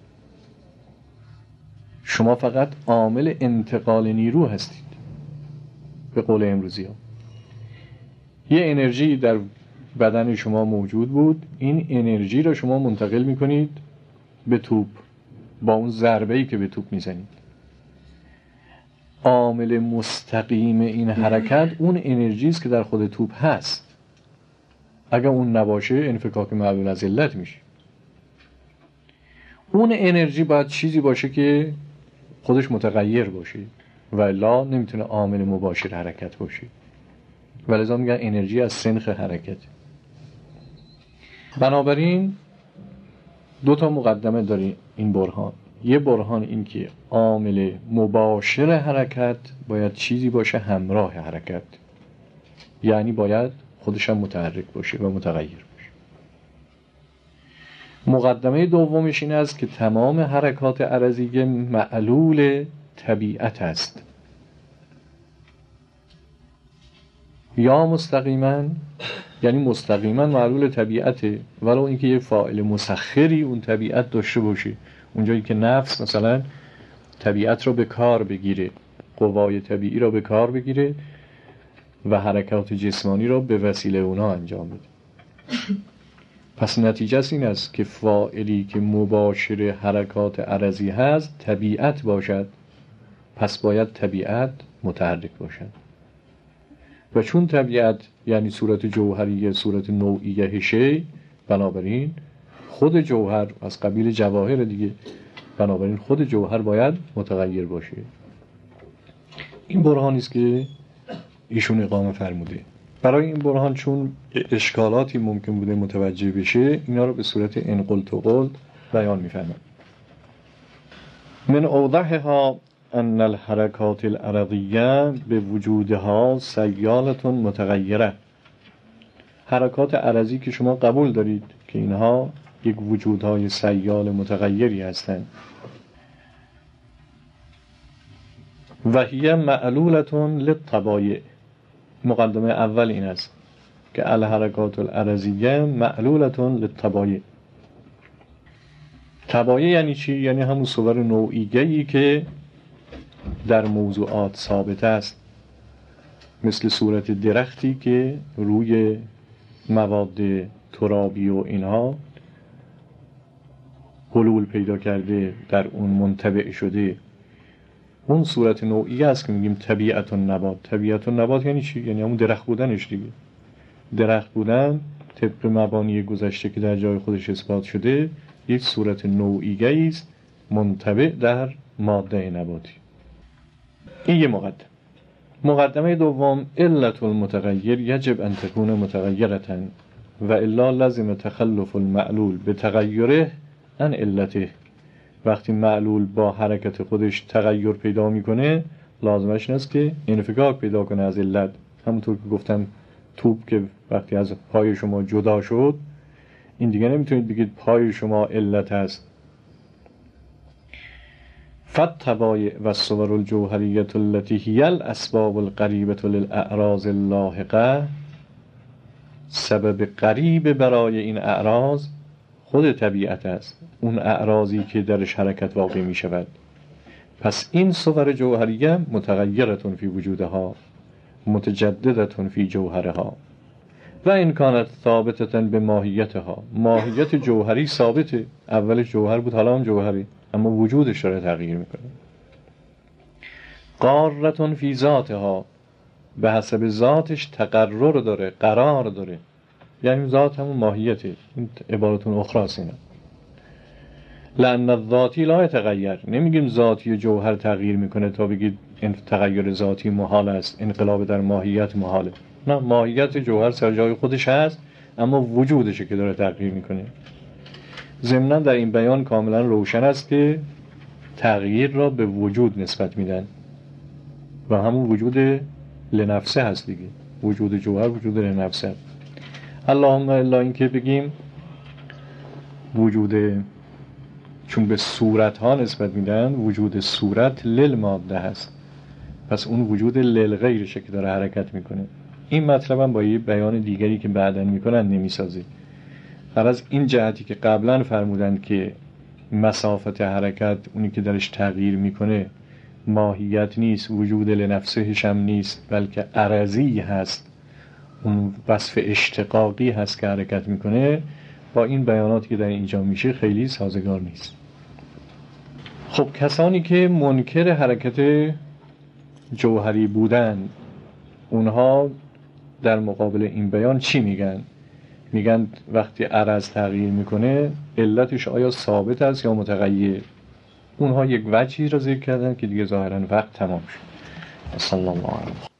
شما فقط عامل انتقال نیرو هستید. به قول امروزی ها یه انرژی در بدن شما موجود بود، این انرژی را شما منتقل میکنید به توپ با اون ضربه‌ای که به توپ میزنید. عامل مستقیم این حرکت اون انرژی است که در خود توپ هست. اگر اون نباشه انفکاک معلول از علت میشه. اون انرژی باید چیزی باشه که خودش متغیر باشه و الا نمیتونه عامل مباشر حرکت باشه. ولذا میگن انرژی از سنخ حرکت. بنابراین دو تا مقدمه داره این برهان. یه برهان این که عامل مباشر حرکت باید چیزی باشه همراه حرکت، یعنی باید خودش هم متحرک باشه و متغیر باشه. مقدمه دومش این است که تمام حرکات عرضیه معلول طبیعت است، یا مستقیما، یعنی مستقیما معلول طبیعته، ولو اینکه یه فاعل مسخری اون طبیعت داشته باشه، اونجایی که نفس مثلا طبیعت را به کار بگیره، قوای طبیعی را به کار بگیره و حرکات جسمانی را به وسیله اونا انجام بده. پس نتیجه این است که فاعلی که مباشر حرکات عرضی هست طبیعت باشد، پس باید طبیعت متحرک باشد. و چون طبیعت یعنی صورت جوهریه، صورت نوعیه شی، بنابراین خود جوهر از قبیل جواهر دیگه، بنابراین خود جوهر باید متغیر باشه. این برهانی است که ایشون اقامه فرموده. برای این برهان چون اشکالاتی ممکن بوده متوجه بشه، اینا رو به صورت انقل تو قل بیان می‌فرماید. من اوضحها ان الحرکات العرضیه به وجودها سیالة متغیره. حرکات عرضی که شما قبول دارید که اینها یک وجودهای سیال متغیری هستند، و هی معلولة للطبایع. مقدمه اول این است که الحرکات العرضیه معلولة للطبایع. طبایع یعنی چی؟ یعنی همون صور نوعیه‌ای که در موضوعات ثابت است، مثل صورت درختی که روی مواد ترابی و اینها حلول پیدا کرده، در اون منطبع شده. اون صورت نوعی است که میگیم طبیعت النبات. طبیعت النبات یعنی چی؟ یعنی همون درخت بودنش دیگه. درخت بودن طبق مبانی گذشته که در جای خودش اثبات شده، یک صورت نوعی است منطبع در ماده نباتی. این یه مقدمه. مقدمه دوم، علت المتغیر یجب ان تكون متغیرة و الا لازم تخلف المعلول به تغیره عن علته. وقتی معلول با حرکت خودش تغییر پیدا میکنه، لازمش این است که انفکاک پیدا کنه از علت. همونطور که گفتم توپ که وقتی از پای شما جدا شد، این دیگه نمیتونید بگید پای شما علت است. فالطبایع و الصور الجوهریة التي هي الاسباب القریبة للاعراض اللاحقه، سبب قریب برای این اعراض خود طبیعت است، اون اعراضی که درش حرکت واقع می شود. پس این صور جوهریه متغیرتون فی وجودها، متجددتون فی جوهرها، و این کانت ثابتتن به ماهیتها، ماهیت جوهری ثابته، اول جوهر بود حالا هم جوهری، اما وجودش رو تغییر میکنه. قارتون فی ذاتها، به حسب ذاتش تقرر داره، قرار داره، یعنی ذات همون ماهیته. این عبارتون اخراست اینا. لأن الذاتی لا يتغیر، نمیگیم ذاتی جوهر تغییر میکنه تا بگید این تغییر ذاتی محال است، انقلاب در ماهیت محاله. نه، ماهیت جوهر سر جای خودش هست، اما وجودشه که داره تغییر میکنه. ضمناً در این بیان کاملا روشن است که تغییر را به وجود نسبت میدن و همون وجود لنفسه هست دیگه، وجود جوهر وجود لنفسه. اللهم الا این که بگیم وجود، چون به صورت ها نسبت میدن، وجود صورت للماده هست، پس اون وجود للغیرشه که داره حرکت میکنه. این مطلب هم با یه بیان دیگری که بعداً میکنن نمیسازه. غرض این جهتی که قبلا فرمودند که مسافت حرکت، اونی که درش تغییر میکنه، ماهیت نیست، وجود لنفسهش هم نیست، بلکه عرضی هست، اون وصف اشتقاقی هست که حرکت میکنه، با این بیاناتی که در اینجا میشه خیلی سازگار نیست. خب کسانی که منکر حرکت جوهری بودن، اونها در مقابل این بیان چی میگن؟ میگن وقتی عرض تغییر میکنه علتش آیا ثابت است یا متغیر؟ اونها یک وجهی را ذکر کردن که دیگه ظاهرا وقت تمام شد. صلی الله علیه و